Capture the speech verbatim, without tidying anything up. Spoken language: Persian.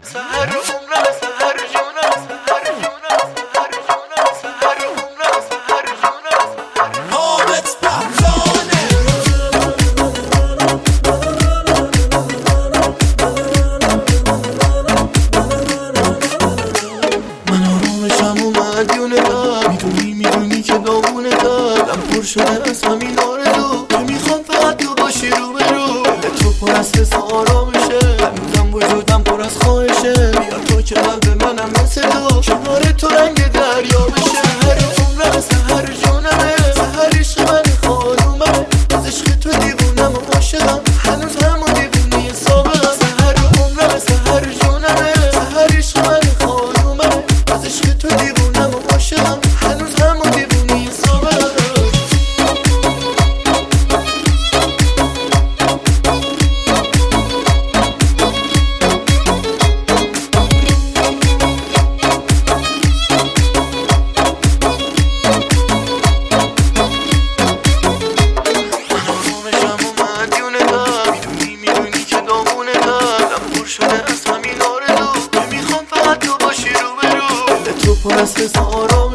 سحر عمرم سحر جونم سحر جونم سحر جونم سحر عمرم سحر جونم سحر حامد بهرانه من آرامشم و مدیون دار میدونی میدونی که داغونه دارم پر شده از همین آرزو که میخوام فقط تو باشی رو به رو تو پر از حس آرامشه هنوزم وجودم پر از خواهشه بیا تو که قلب منم مثل تو کنار تو رنگ دریا بشه سحر عمرم سحر جونمه سحر عشق من خانومه از عشق تو دیوونم و عاشقم هنوز همون دیوونی سابقم سحر عمرم سحر جونمه سحر عشق من خانومه از عشق تو دیوونم و عاشقم هنوز همون دیوونی سابقم شده از همین آرزو که میخوام فقط تو باشی رو به رو تو پر از حس آرام